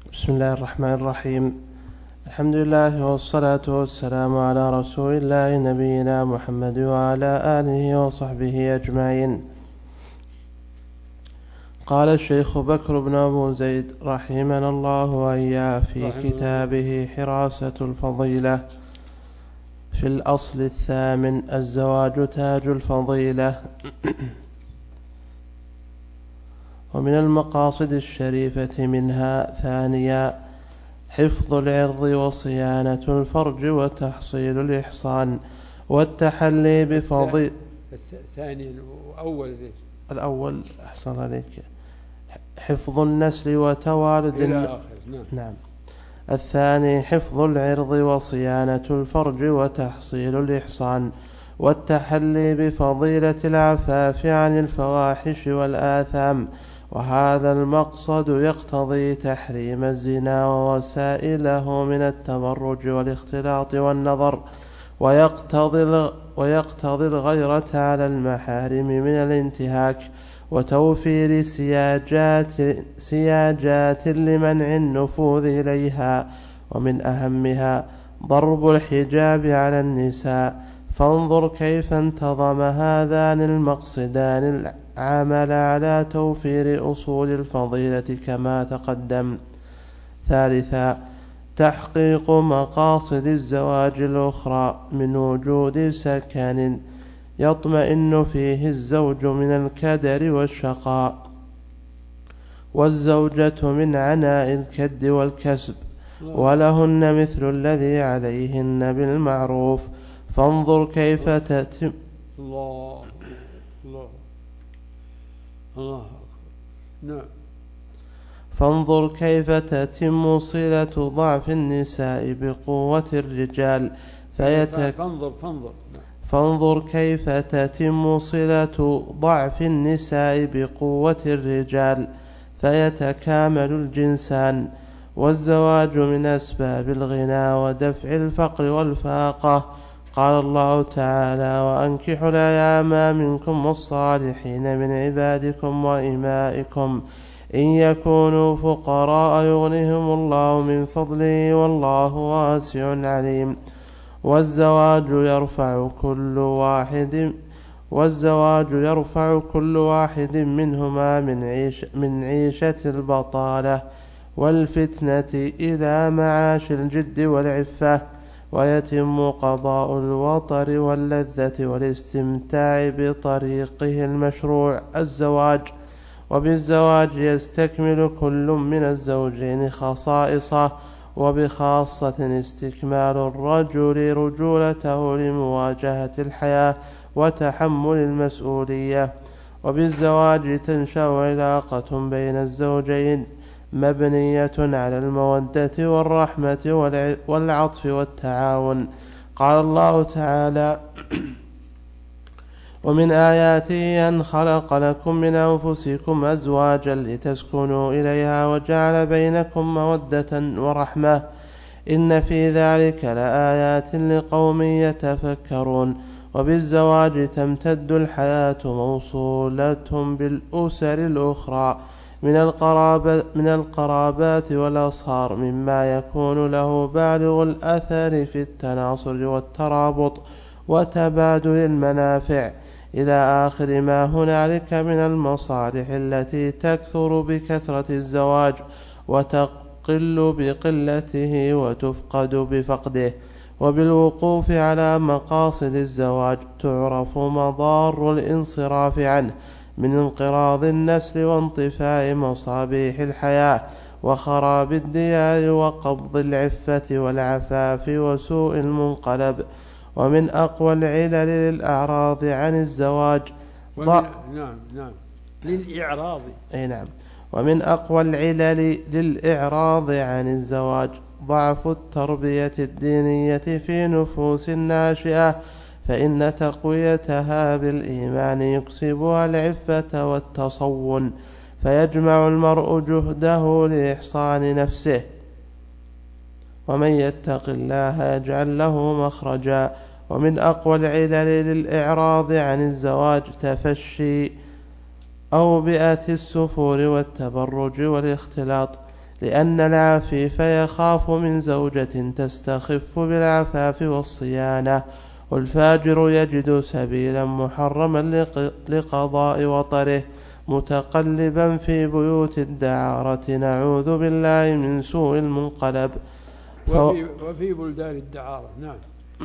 بسم الله الرحمن الرحيم. الحمد لله والصلاة والسلام على رسول الله نبينا محمد وعلى آله وصحبه أجمعين. قال الشيخ بكر بن أبو زيد رحمنا الله وإياه في كتابه حراسة الفضيلة في الأصل الثامن: الزواج تاج الفضيلة. ومن المقاصد الشريفة منها: ثانيا، حفظ العرض وصيانة الفرج وتحصيل الإحصان والتحلي بفضيلة. الثاني وأول الأول أحسن عليك، حفظ النسل وتوالد إلى آخر. نعم. الثاني حفظ العرض وصيانة الفرج وتحصيل الإحصان والتحلي بفضيلة العفاف عن الفواحش والآثام. وهذا المقصد يقتضي تحريم الزنا ووسائله من التبرج والاختلاط والنظر، ويقتضي الغيرة على المحارم من الانتهاك، وتوفير سياجات لمنع النفوذ إليها. ومن أهمها ضرب الحجاب على النساء. فانظر كيف انتظم هذان المقصدان العمل على توفير أصول الفضيلة كما تقدم. ثالثا، تحقيق مقاصد الزواج الأخرى من وجود سكن يطمئن فيه الزوج من الكدر والشقاء، والزوجة من عناء الكد والكسب، ولهن مثل الذي عليهن بالمعروف. فانظر كيف تتم الله نعم. فانظر كيف تتم صلة ضعف النساء بقوة الرجال فانظر كيف تتم صلة ضعف النساء بقوة الرجال فيتكامل الجنسان. والزواج من أسباب الغنى ودفع الفقر والفاقة. قال الله تعالى: وأنكحوا الأيام منكم والصالحين من عبادكم وإمائكم إن يكونوا فقراء يغنهم الله من فضله والله واسع عليم. والزواج يرفع كل واحد منهما من عيشة البطالة والفتنة إلى معاش الجد والعفة، ويتم قضاء الوطر واللذة والاستمتاع بطريقه المشروع الزواج. وبالزواج يستكمل كل من الزوجين خصائصه، وبخاصة استكمال الرجل رجولته لمواجهة الحياة وتحمل المسؤولية. وبالزواج تنشأ علاقة بين الزوجين مبنية على المودة والرحمة والعطف والتعاون. قال الله تعالى: ومن آياته أن خلق لكم من أنفسكم أزواجا لتسكنوا إليها وجعل بينكم مودة ورحمة إن في ذلك لآيات لقوم يتفكرون. وبالزواج تمتد الحياة موصولة بالأسر الأخرى من القرابات والأصهار مما يكون له بالغ الأثر في التناصر والترابط وتبادل المنافع إلى آخر ما هنالك من المصالح التي تكثر بكثرة الزواج وتقل بقلته وتفقد بفقده. وبالوقوف على مقاصد الزواج تعرف مضار الانصراف عنه من انقراض النسل وانطفاء مصابيح الحياة وخراب الديار وقبض العفة والعفاف وسوء المنقلب. ومن أقوى العلل للإعراض عن الزواج ومن أقوى العلل للإعراض عن الزواج ضعف التربية الدينية في نفوس الناشئة، فإن تقويتها بالإيمان يكسبها العفة والتصون، فيجمع المرء جهده لإحصان نفسه. ومن يتق الله يجعل له مخرجا. ومن أقوى العلل للإعراض عن الزواج تفشي أوبئة السفور والتبرج والاختلاط لأن العفيف يخاف من زوجة تستخف بالعفاف والصيانة، والفاجر يجد سبيلا محرما لقضاء وطره متقلبا في بيوت الدعارة، نعوذ بالله من سوء المنقلب. وفي بلدان الدعارة. نعم.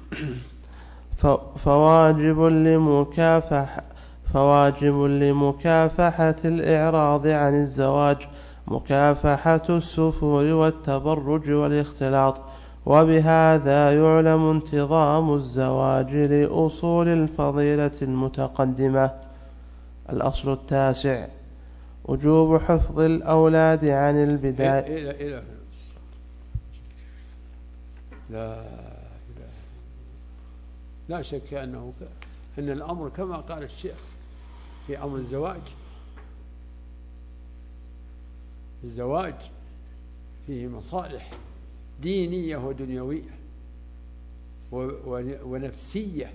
فواجب لمكافحة الإعراض عن الزواج مكافحة السفور والتبرج والاختلاط، وبهذا يعلم انتظام الزواج لأصول الفضيلة المتقدمة. الأصل التاسع وجوب حفظ الأولاد عن البداية. لا شك أن الأمر كما قال الشيخ في أمر الزواج فيه مصالح دينية ودنيوية ونفسية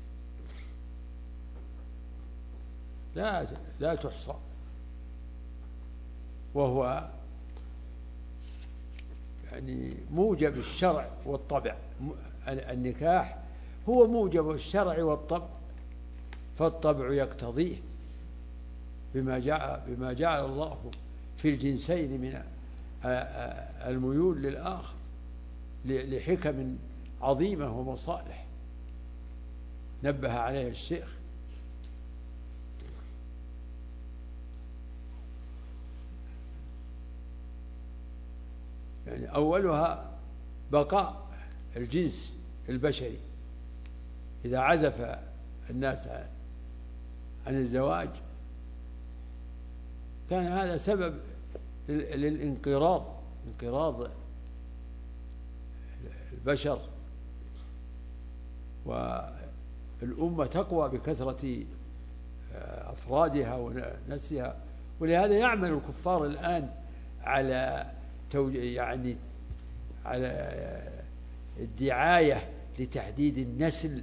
لا تحصى، وهو يعني موجب الشرع والطبع. النكاح هو موجب الشرع والطبع، فالطبع يقتضيه بما جعل الله في الجنسين من الميول للآخر لحكم عظيمة ومصالح نبه عليها الشيخ. يعني أولها بقاء الجنس البشري. إذا عزف الناس عن الزواج كان هذا سبب للانقراض، انقراض البشر، والأمة تقوى بكثرة أفرادها ونسلها. ولهذا يعمل الكفار الآن على على الدعاية لتحديد النسل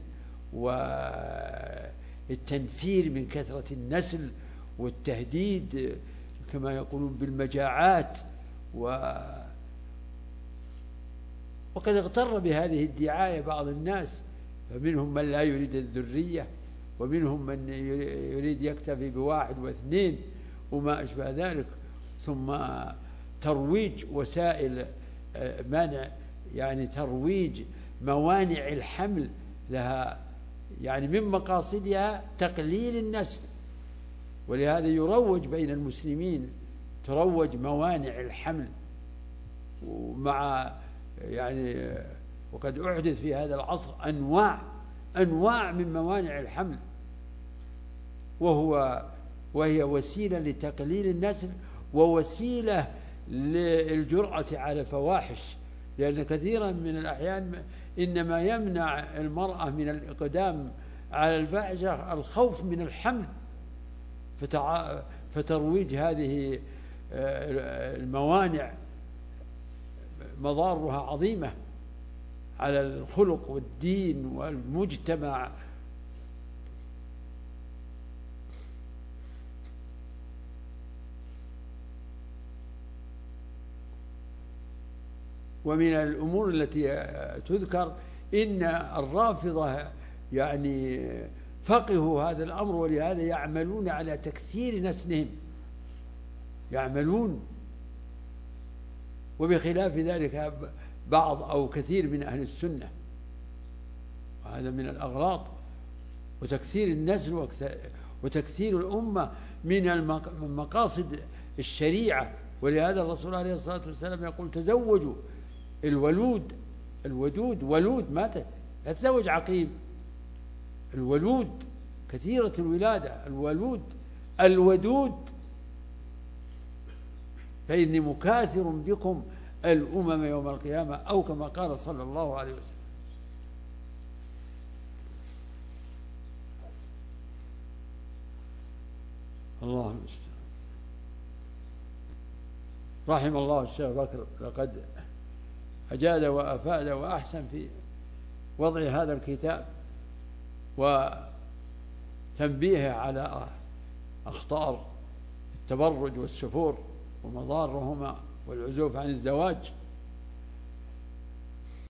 والتنفير من كثرة النسل والتهديد كما يقولون بالمجاعات، وقد اغتر بهذه الدعاية بعض الناس، فمنهم من لا يريد الذرية، ومنهم من يريد يكتفي بواحد واثنين وما أشبه ذلك. ثم ترويج وسائل منع، يعني ترويج موانع الحمل لها، يعني من مقاصدها تقليل النسل. ولهذا يروج بين المسلمين، تروج موانع الحمل، ومع يعني وقد أحدث في هذا العصر أنواع من موانع الحمل، وهي وسيلة لتقليل النسل ووسيلة للجرأة على الفواحش، لأن كثيرا من الأحيان إنما يمنع المرأة من الإقدام على الفاحشة الخوف من الحمل. فترويج هذه الموانع مضارها عظيمة على الخلق والدين والمجتمع. ومن الأمور التي تذكر إن الرافضة يعني فقهوا هذا الأمر، ولهذا يعملون على تكثير نسلهم، يعملون. وبخلاف ذلك بعض أو كثير من أهل السنة، وهذا من الأغراض. وتكثير النسل وتكثير الأمة من مقاصد الشريعة. ولهذا الرسول عليه الصلاة والسلام يقول تزوجوا الودود ولود، ما تتزوج عقيم، الولود كثيرة الولادة، الودود، فإني مكاثر بكم الأمم يوم القيامة، أو كما قال صلى الله عليه وسلم. الله المستعان. رحم الله الشيخ بكر، لقد أجاد وأفاد وأحسن في وضع هذا الكتاب وتنبيه على أخطار التبرج والسفور ومضارهما والعزوف عن الزواج